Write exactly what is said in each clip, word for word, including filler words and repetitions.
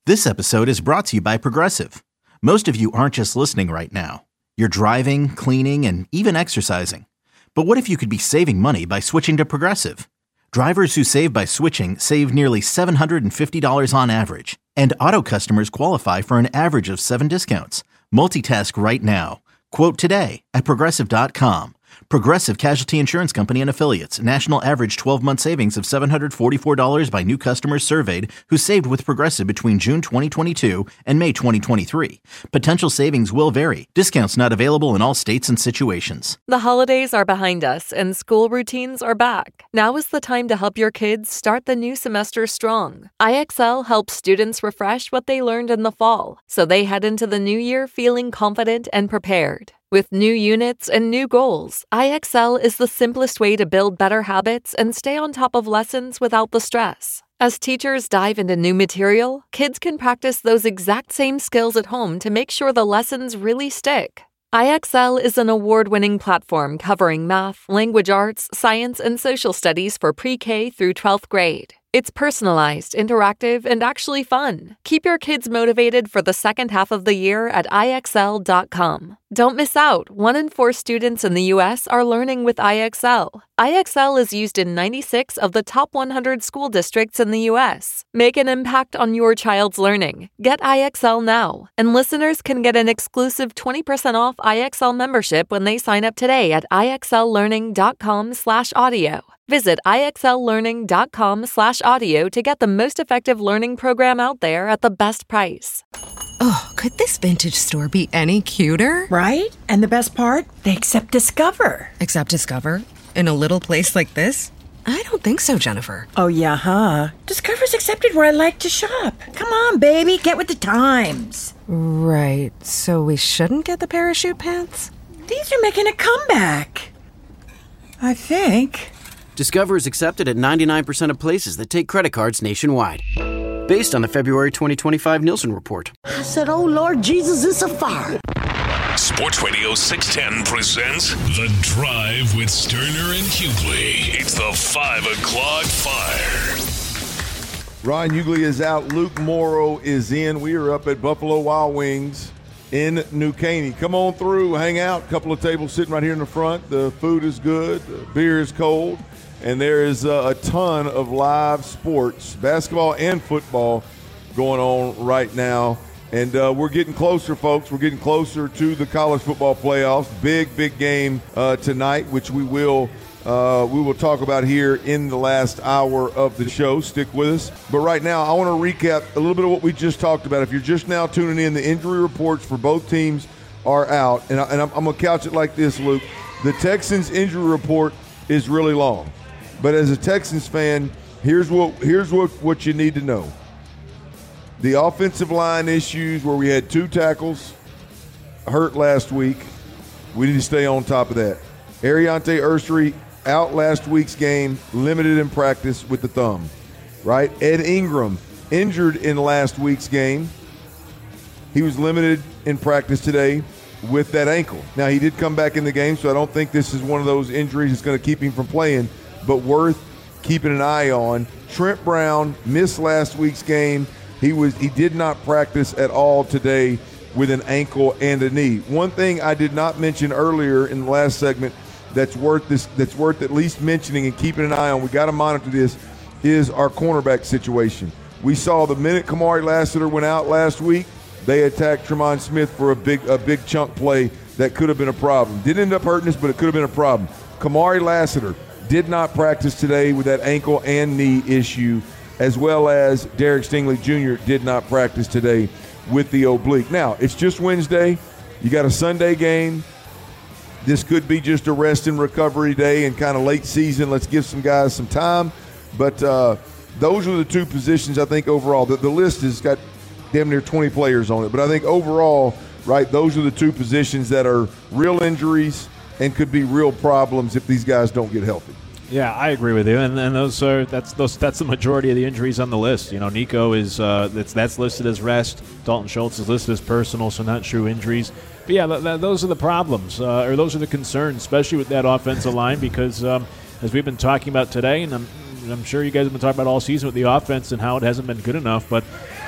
This episode is brought to you by Progressive. Most of you aren't just listening right now. You're driving, cleaning, and even exercising. But what if you could be saving money by switching to Progressive? Drivers who save by switching save nearly seven hundred fifty dollars on average. And auto customers qualify for an average of seven discounts. Multitask right now. Quote today at Progressive dot com. Progressive Casualty Insurance Company and Affiliates. National average twelve-month savings of seven hundred forty-four dollars by new customers surveyed who saved with Progressive between June twenty twenty-two and May twenty twenty-three. Potential savings will vary. Discounts not available in all states and situations. The holidays are behind us and school routines are back. Now is the time to help your kids start the new semester strong. I X L helps students refresh what they learned in the fall, so they head into the new year feeling confident and prepared. With new units and new goals, I X L is the simplest way to build better habits and stay on top of lessons without the stress. As teachers dive into new material, kids can practice those exact same skills at home to make sure the lessons really stick. I X L is an award-winning platform covering math, language arts, science, and social studies for pre-K through twelfth grade. It's personalized, interactive, and actually fun. Keep your kids motivated for the second half of the year at I X L dot com. Don't miss out. One in four students in the U S are learning with I X L. I X L is used in ninety-six of the top one hundred school districts in the U S. Make an impact on your child's learning. Get I X L now. And listeners can get an exclusive twenty percent off I X L membership when they sign up today at I X L learning dot com slash audio. Visit I X L learning dot com slash audio to get the most effective learning program out there at the best price. Oh, could this vintage store be any cuter? Right? And the best part? They accept Discover. Accept Discover? In a little place like this? I don't think so, Jennifer. Oh, yeah, huh? Discover's accepted where I like to shop. Come on, baby, get with the times. Right, so we shouldn't get the parachute pants? These are making a comeback. I think. Discover is accepted at ninety-nine percent of places that take credit cards nationwide. Based on the February twenty twenty-five Nielsen report. I said, oh, Lord Jesus, it's a fire. Sports Radio six ten presents The Drive with Sterner and Hughley. It's the five o'clock fire. Ron Hughley is out. Luke Morrow is in. We are up at Buffalo Wild Wings in New Caney. Come on through, hang out. A couple of tables sitting right here in the front. The food is good. The beer is cold. And there is uh, a ton of live sports, basketball and football, going on right now. And uh, we're getting closer, folks. We're getting closer to the college football playoffs. Big, big game uh, tonight, which we will uh, we will talk about here in the last hour of the show. Stick with us. But right now, I want to recap a little bit of what we just talked about. If you're just now tuning in, the injury reports for both teams are out. And, I, and I'm, I'm going to couch it like this, Luke. The Texans' injury report is really long. But as a Texans fan, here's what here's what, what you need to know. The offensive line issues where we had two tackles hurt last week, we need to stay on top of that. Ariante Ursery out last week's game, limited in practice with the thumb, right? Ed Ingram injured in last week's game. He was limited in practice today with that ankle. Now, he did come back in the game, so I don't think this is one of those injuries that's going to keep him from playing, but worth keeping an eye on. Trent Brown missed last week's game. He was he did not practice at all today with an ankle and a knee. One thing I did not mention earlier in the last segment that's worth this that's worth at least mentioning and keeping an eye on, we got to monitor this, is our cornerback situation. We saw the minute Kamari Lassiter went out last week, they attacked Tremont Smith for a big a big chunk play that could have been a problem. Didn't end up hurting us, but it could have been a problem. Kamari Lassiter did not practice today with that ankle and knee issue, as well as Derek Stingley Junior did not practice today with the oblique. Now, it's just Wednesday. You got a Sunday game. This could be just a rest and recovery day and kind of late season. Let's give some guys some time. But uh, those are the two positions I think overall. The, the list has got damn near twenty players on it. But I think overall, right, those are the two positions that are real injuries and could be real problems if these guys don't get healthy. Yeah, I agree with you, and, and those are that's those that's the majority of the injuries on the list. You know, Nico is uh, that's that's listed as rest. Dalton Schultz is listed as personal, so not true injuries. But yeah, th- th- those are the problems, uh, or those are the concerns, especially with that offensive line, because um, as we've been talking about today, and I'm I'm sure you guys have been talking about all season with the offense and how it hasn't been good enough, but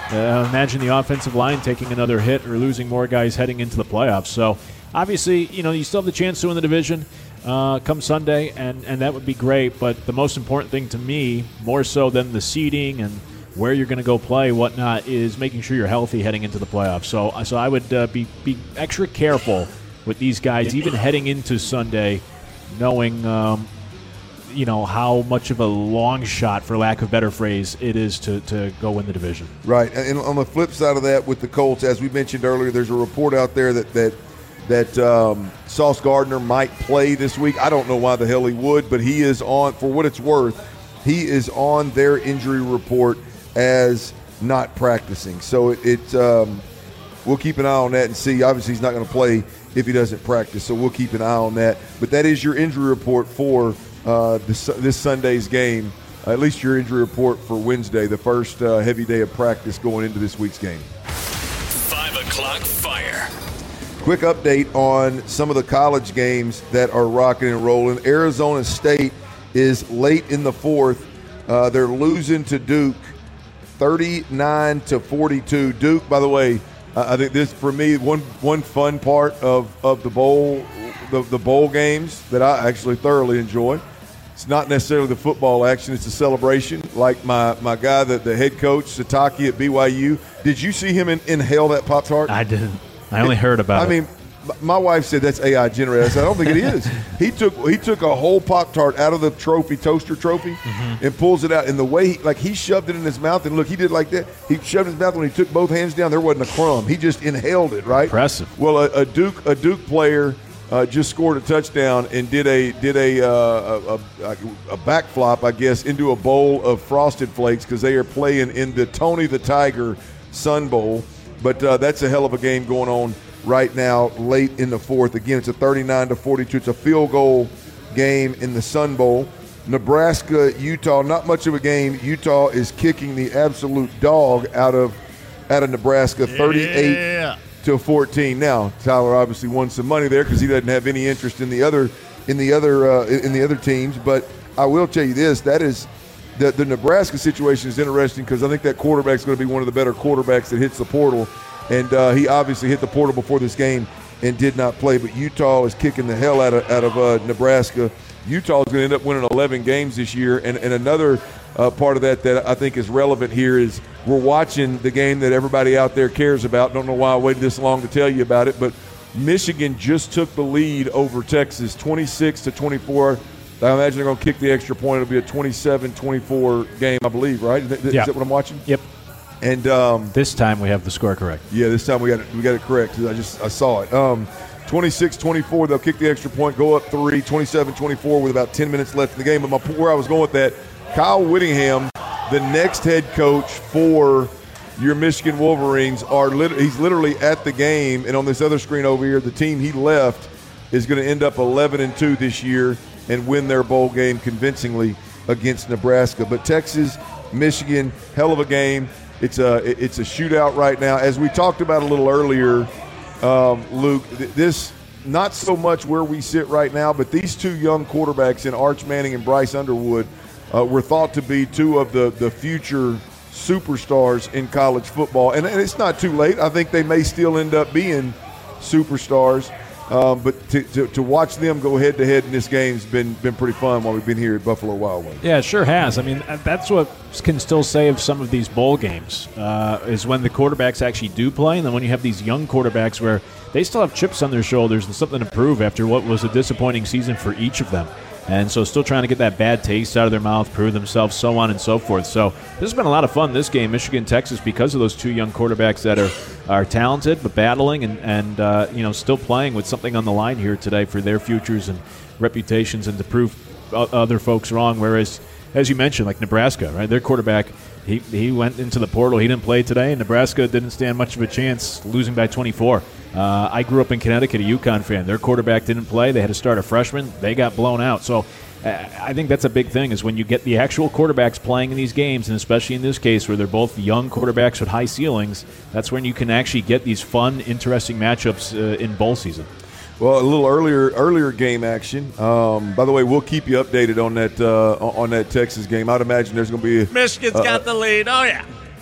uh, imagine the offensive line taking another hit or losing more guys heading into the playoffs. So obviously, you know, you still have the chance to win the division uh, come Sunday, and, and that would be great. But the most important thing to me, more so than the seeding and where you're going to go play, whatnot, is making sure you're healthy heading into the playoffs. So, so I would uh, be be extra careful with these guys, even heading into Sunday, knowing um, you know how much of a long shot, for lack of a better phrase, it is to, to go win the division. Right, and on the flip side of that, with the Colts, as we mentioned earlier, there's a report out there that that that um, Sauce Gardner might play this week. I don't know why the hell he would, but he is on, for what it's worth, he is on their injury report as not practicing. So it, it um, we'll keep an eye on that and see. Obviously, he's not going to play if he doesn't practice, so we'll keep an eye on that. But that is your injury report for uh, this, this Sunday's game, uh, at least your injury report for Wednesday, the first uh, heavy day of practice going into this week's game. Five o'clock fire. Quick update on some of the college games that are rocking and rolling. Arizona State is late in the fourth. Uh, they're losing to Duke thirty-nine to forty-two. Duke, by the way, uh, I think this, for me, one one fun part of, of the bowl the, the bowl games that I actually thoroughly enjoy. It's not necessarily the football action, it's a celebration. Like my, my guy, the, the head coach, Sataki at B Y U. Did you see him in, inhale that Pop-Tart? I didn't. I only heard about I it. I mean, my wife said that's A I generated. I said, I don't think it is. He took he took a whole Pop-Tart out of the trophy, toaster trophy, mm-hmm. and pulls it out. And the way, he, like, he shoved it in his mouth. And, look, he did like that. He shoved his mouth when he took both hands down. There wasn't a crumb. He just inhaled it, right? Impressive. Well, a, a Duke a Duke player uh, just scored a touchdown and did a did a, uh, a, a, a backflop, I guess, into a bowl of Frosted Flakes because they are playing in the Tony the Tiger Sun Bowl. But uh, that's a hell of a game going on right now, late in the fourth. Again, it's a thirty-nine to forty-two. It's a field goal game in the Sun Bowl. Nebraska, Utah, not much of a game. Utah is kicking the absolute dog out of out of Nebraska, thirty-eight yeah. to fourteen. Now, Tyler obviously won some money there because he doesn't have any interest in the other in the other uh, in the other teams. But I will tell you this: that is the the Nebraska situation is interesting because I think that quarterback is going to be one of the better quarterbacks that hits the portal. And uh, he obviously hit the portal before this game and did not play. But Utah is kicking the hell out of out of uh, Nebraska. Utah is going to end up winning eleven games this year. And, and another uh, part of that that I think is relevant here is we're watching the game that everybody out there cares about. Don't know why I waited this long to tell you about it, but Michigan just took the lead over Texas, twenty-six to twenty-four. I imagine they're going to kick the extra point. It'll be a twenty-seven twenty-four game, I believe, right? Is that, yeah. is that what I'm watching? Yep. And um, this time we have the score correct. Yeah, this time we got it. We got it correct. I just I saw it. Um, twenty-six twenty-four. They'll kick the extra point, go up three. twenty-seven twenty-four with about ten minutes left in the game. But my, where I was going with that, Kyle Whittingham, the next head coach for your Michigan Wolverines, are lit- he's literally at the game. And on this other screen over here, the team he left is going to end up eleven and two this year and win their bowl game convincingly against Nebraska. But Texas, Michigan, hell of a game. It's a it's a shootout right now. As we talked about a little earlier, um, Luke, th- this not so much where we sit right now, but these two young quarterbacks in Arch Manning and Bryce Underwood uh, were thought to be two of the, the future superstars in college football. And, and it's not too late. I think they may still end up being superstars. Um, but to, to, to watch them go head-to-head in this game has been, been pretty fun while we've been here at Buffalo Wild Wings. Yeah, it sure has. I mean, that's what can still say of some of these bowl games uh, is when the quarterbacks actually do play, and then when you have these young quarterbacks where they still have chips on their shoulders and something to prove after what was a disappointing season for each of them. And so still trying to get that bad taste out of their mouth, prove themselves, so on and so forth. So this has been a lot of fun, this game, Michigan-Texas, because of those two young quarterbacks that are are talented but battling and, and uh, you know, still playing with something on the line here today for their futures and reputations and to prove other folks wrong. Whereas, as you mentioned, like Nebraska, right, their quarterback, he, he went into the portal. He didn't play today, and Nebraska didn't stand much of a chance, losing by twenty-four. Uh, I grew up in Connecticut, a UConn fan. Their quarterback didn't play. They had to start a freshman. They got blown out. So uh, I think that's a big thing is when you get the actual quarterbacks playing in these games, and especially in this case where they're both young quarterbacks with high ceilings, that's when you can actually get these fun, interesting matchups uh, in bowl season. Well, a little earlier earlier game action. Um, by the way, we'll keep you updated on that uh, on that Texas game. I'd imagine there's going to be – Michigan's uh, got the lead. Oh, yeah.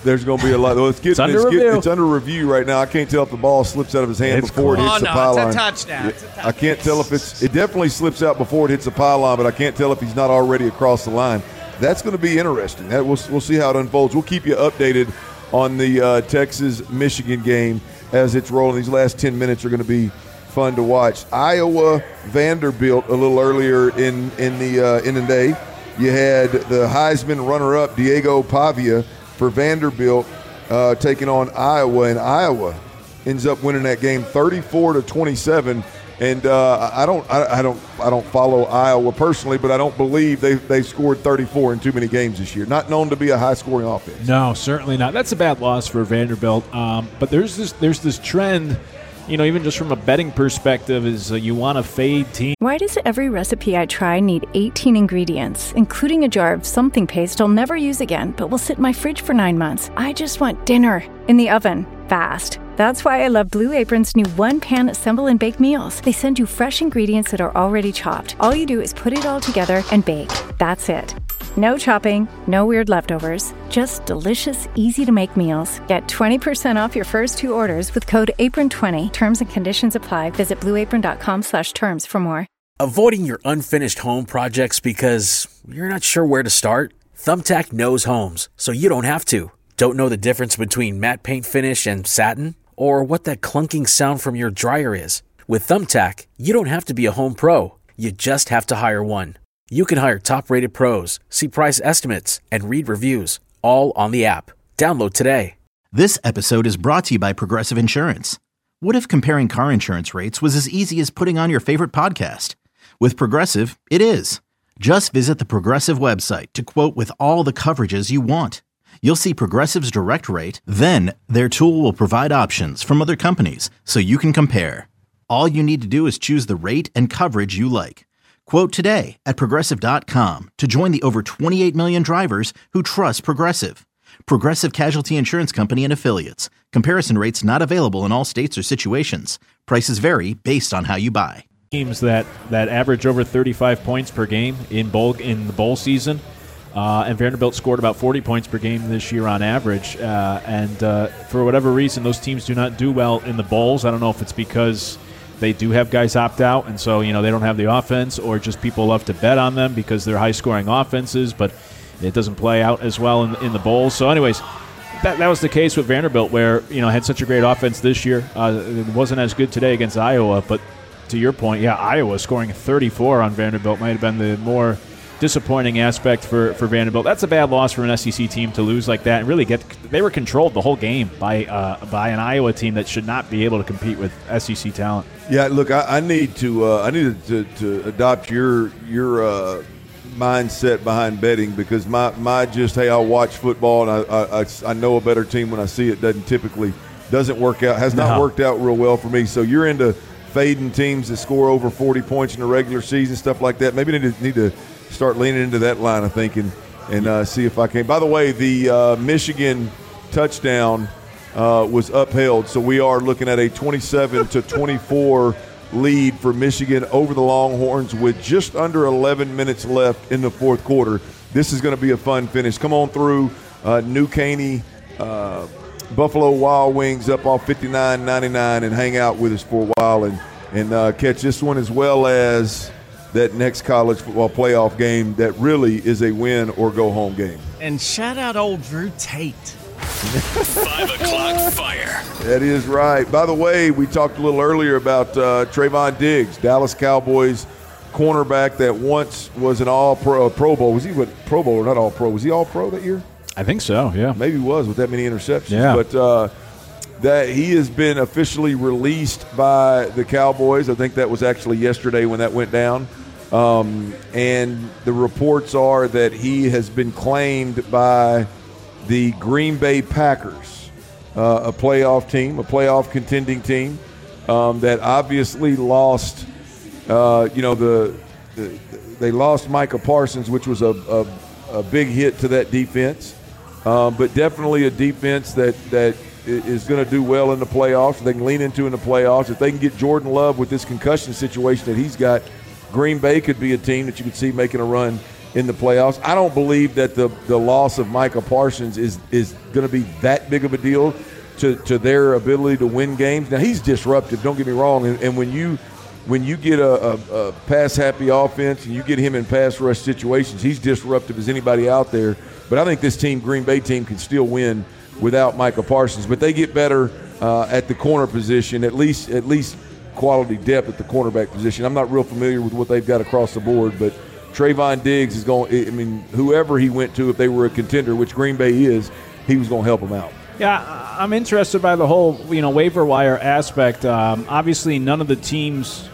There's going to be a lot. Well, it's, getting, it's, under it's, review. Getting, it's under review right now. I can't tell if the ball slips out of his hand it's before cool. it hits oh, the no, pylon. It's a touchdown. It's a touchdown. I can't tell if it's – it definitely slips out before it hits the pylon, but I can't tell if he's not already across the line. That's going to be interesting. That, we'll, we'll see how it unfolds. We'll keep you updated on the uh, Texas-Michigan game as it's rolling. These last ten minutes are going to be fun to watch. Iowa Vanderbilt a little earlier in in the uh, in the day. You had the Heisman runner-up Diego Pavia for Vanderbilt uh, taking on Iowa, and Iowa ends up winning that game thirty-four to twenty-seven. And uh, I don't, I, I don't, I don't follow Iowa personally, but I don't believe they they scored thirty-four in too many games this year. Not known to be a high-scoring offense. No, certainly not. That's a bad loss for Vanderbilt. Um, but there's this, there's this trend, you know, even just from a betting perspective, is uh, you want to fade teams. Why does every recipe I try need eighteen ingredients, including a jar of something paste I'll never use again, but will sit in my fridge for nine months? I just want dinner in the oven, fast. That's why I love Blue Apron's new one-pan assemble and bake meals. They send you fresh ingredients that are already chopped. All you do is put it all together and bake. That's it. No chopping, no weird leftovers, just delicious, easy-to-make meals. Get twenty percent off your first two orders with code apron twenty. Terms and conditions apply. Visit blueapron.com slash terms for more. Avoiding your unfinished home projects because you're not sure where to start? Thumbtack knows homes, so you don't have to. Don't know the difference between matte paint finish and satin? Or what that clunking sound from your dryer is? With Thumbtack, you don't have to be a home pro. You just have to hire one. You can hire top-rated pros, see price estimates, and read reviews, all on the app. Download today. This episode is brought to you by Progressive Insurance. What if comparing car insurance rates was as easy as putting on your favorite podcast? With Progressive, it is. Just visit the Progressive website to quote with all the coverages you want. You'll see Progressive's direct rate, then their tool will provide options from other companies so you can compare. All you need to do is choose the rate and coverage you like. Quote today at Progressive dot com to join the over twenty-eight million drivers who trust Progressive. Progressive Casualty Insurance Company and Affiliates. Comparison rates not available in all states or situations. Prices vary based on how you buy. Teams that, that average over thirty-five points per game in bowl in the bowl season. Uh, and Vanderbilt scored about forty points per game this year on average. Uh, and uh, for whatever reason, those teams do not do well in the bowls. I don't know if it's because they do have guys opt out, and so you know they don't have the offense, or just people love to bet on them because they're high-scoring offenses, but it doesn't play out as well in, in the bowls. So anyways, that, that was the case with Vanderbilt, where you know had such a great offense this year. Uh, it wasn't as good today against Iowa, but to your point, yeah, Iowa scoring thirty-four on Vanderbilt might have been the more disappointing aspect for, for Vanderbilt. That's a bad loss for an S E C team to lose like that and really get. They were controlled the whole game by uh, by an Iowa team that should not be able to compete with S E C talent. Yeah, look, I, I need to uh, I need to, to adopt your your uh, mindset behind betting, because my, my just hey I'll watch football and I, I I know a better team when I see it doesn't typically doesn't work out has not no. worked out real well for me. So you're into fading teams that score over forty points in the regular season, stuff like that. Maybe need to need to start leaning into that line of thinking and uh, see if I can. By the way, the uh, Michigan touchdown uh, was upheld, so we are looking at a twenty-seven to twenty-four lead for Michigan over the Longhorns with just under eleven minutes left in the fourth quarter. This is going to be a fun finish. Come on through uh, New Caney, uh, Buffalo Wild Wings up off fifty-nine ninety-nine and hang out with us for a while and, and uh, catch this one as well as that next college football playoff game that really is a win or go home game. And shout out old Drew Tate. Five o'clock fire. That is right. By the way, we talked a little earlier about uh, Trayvon Diggs, Dallas Cowboys cornerback that once was an all-pro uh, Pro Bowl. Was he what, Pro Bowl or not all-pro? Was he all-pro that year? I think so, yeah. Maybe he was with that many interceptions. Yeah. But uh, that he has been officially released by the Cowboys. I think that was actually yesterday when that went down. Um, and the reports are that he has been claimed by the Green Bay Packers, uh, a playoff team, a playoff contending team um, that obviously lost, uh, you know, the, the they lost Micah Parsons, which was a, a, a big hit to that defense, um, but definitely a defense that, that is going to do well in the playoffs. They can lean into in the playoffs. If they can get Jordan Love with this concussion situation that he's got, Green Bay could be a team that you could see making a run in the playoffs. I don't believe that the, the loss of Micah Parsons is is going to be that big of a deal to, to their ability to win games. Now, he's disruptive, don't get me wrong, and, and when you when you get a, a, a pass-happy offense and you get him in pass rush situations, he's disruptive as anybody out there. But I think this team, Green Bay team, can still win without Micah Parsons. But they get better uh, at the corner position, at least at least quality depth at the cornerback position. I'm not real familiar with what they've got across the board, but Trayvon Diggs is going – I mean, whoever he went to, if they were a contender, which Green Bay is, he was going to help them out. Yeah, I'm interested by the whole, you know, waiver wire aspect. Um, obviously, none of the teams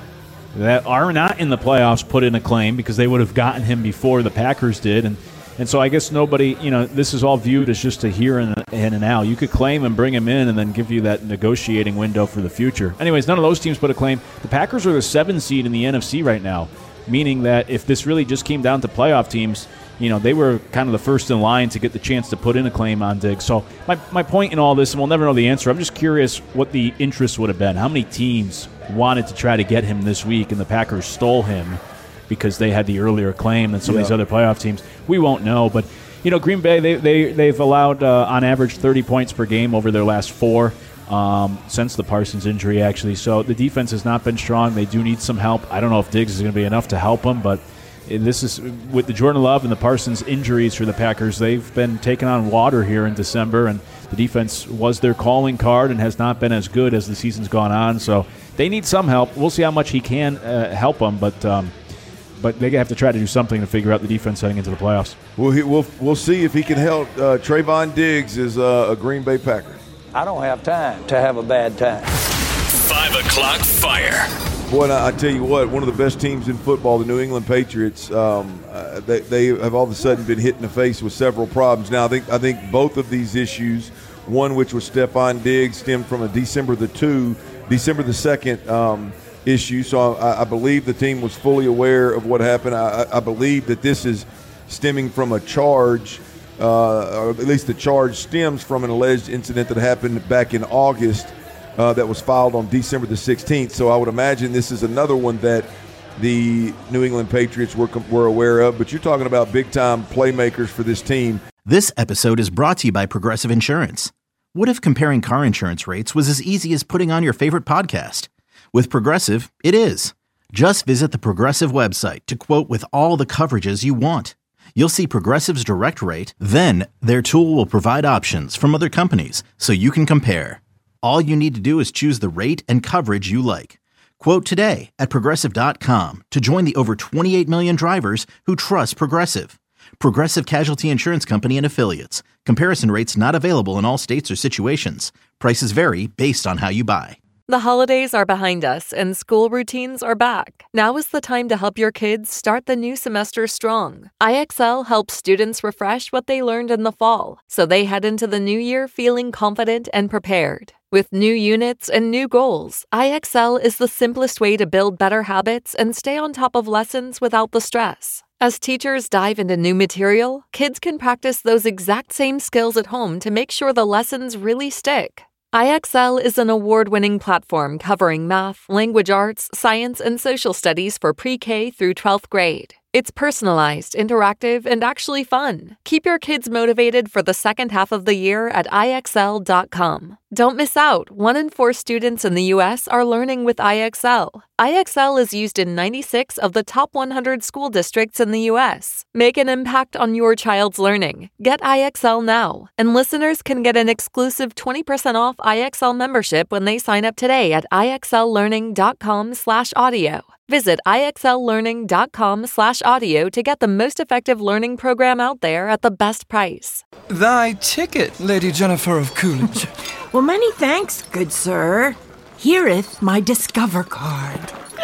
that are not in the playoffs put in a claim because they would have gotten him before the Packers did. And, and so I guess nobody – you know, this is all viewed as just a here and in and out. You could claim and bring him in and then give you that negotiating window for the future. Anyways, none of those teams put a claim. The Packers are the seven seed in the N F C right now, meaning that if this really just came down to playoff teams, you know, they were kind of the first in line to get the chance to put in a claim on Diggs. So my, my point in all this, and we'll never know the answer, I'm just curious what the interest would have been. How many teams wanted to try to get him this week, and the Packers stole him because they had the earlier claim than some yeah. of these other playoff teams? We won't know. But, you know, Green Bay, they, they, they've allowed, uh, on average, thirty points per game over their last four. Um, since the Parsons injury, actually. So the defense has not been strong. They do need some help. I don't know if Diggs is going to be enough to help them, but this is with the Jordan Love and the Parsons injuries for the Packers, they've been taking on water here in December, and the defense was their calling card and has not been as good as the season's gone on. So they need some help. We'll see how much he can uh, help them, but um, but they have to try to do something to figure out the defense heading into the playoffs. Well, he, we'll, we'll see if he can help. Uh, Trayvon Diggs is uh, a Green Bay Packer. I don't have time to have a bad time. Five o'clock fire. Boy, I, I tell you what, one of the best teams in football, the New England Patriots, um, uh, they, they have all of a sudden been hit in the face with several problems. Now, I think I think both of these issues, one which was Stephon Diggs, stemmed from a December the two, December the second um, issue. So I, I believe the team was fully aware of what happened. I, I believe that this is stemming from a charge. Uh, or at least the charge stems from an alleged incident that happened back in August uh, that was filed on December the sixteenth. So I would imagine this is another one that the New England Patriots were, were aware of. But you're talking about big-time playmakers for this team. This episode is brought to you by Progressive Insurance. What if comparing car insurance rates was as easy as putting on your favorite podcast? With Progressive, it is. Just visit the Progressive website to quote with all the coverages you want. You'll see Progressive's direct rate, then their tool will provide options from other companies so you can compare. All you need to do is choose the rate and coverage you like. Quote today at Progressive dot com to join the over twenty-eight million drivers who trust Progressive. Progressive Casualty Insurance Company and Affiliates. Comparison rates not available in all states or situations. Prices vary based on how you buy. The holidays are behind us and school routines are back. Now is the time to help your kids start the new semester strong. I X L helps students refresh what they learned in the fall, so they head into the new year feeling confident and prepared. With new units and new goals, I X L is the simplest way to build better habits and stay on top of lessons without the stress. As teachers dive into new material, kids can practice those exact same skills at home to make sure the lessons really stick. I X L is an award-winning platform covering math, language arts, science, and social studies for pre-K through twelfth grade. It's personalized, interactive, and actually fun. Keep your kids motivated for the second half of the year at I X L dot com. Don't miss out. One in four students in the U S are learning with I X L. I X L is used in ninety-six of the top one hundred school districts in the U S. Make an impact on your child's learning. Get I X L now. And listeners can get an exclusive twenty percent off I X L membership when they sign up today at I X L learning dot com slash audio. Visit I X L learning dot com slash audio to get the most effective learning program out there at the best price. Thy ticket, Lady Jennifer of Coolidge. Well, many thanks, good sir. Hereeth my Discover card.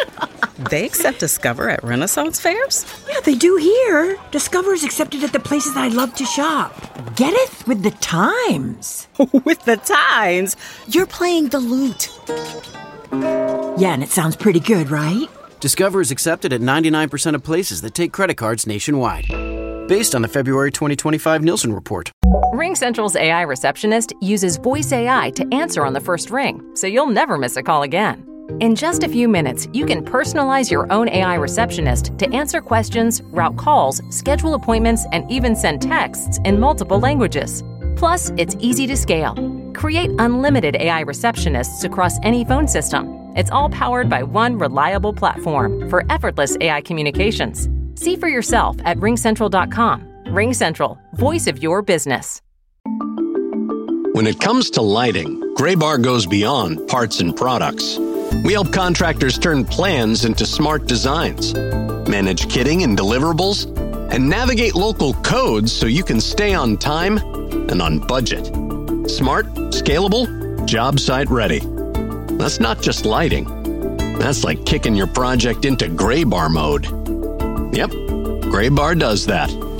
They accept Discover at Renaissance fairs? Yeah, they do here. Discover is accepted at the places I love to shop. Getteth with the times. With the times? You're playing the lute. Yeah, and it sounds pretty good, right? Discover is accepted at ninety-nine percent of places that take credit cards nationwide. Based on the February twenty twenty-five Nielsen report. RingCentral's A I receptionist uses voice A I to answer on the first ring, so you'll never miss a call again. In just a few minutes, you can personalize your own A I receptionist to answer questions, route calls, schedule appointments, and even send texts in multiple languages. Plus, it's easy to scale. Create unlimited A I receptionists across any phone system. It's all powered by one reliable platform for effortless A I communications. See for yourself at ring central dot com. RingCentral, voice of your business. When it comes to lighting, Graybar goes beyond parts and products. We help contractors turn plans into smart designs, manage kitting and deliverables, and navigate local codes so you can stay on time and on budget. Smart, scalable, job site ready. That's not just lighting. That's like kicking your project into Graybar mode. Yep, Graybar does that.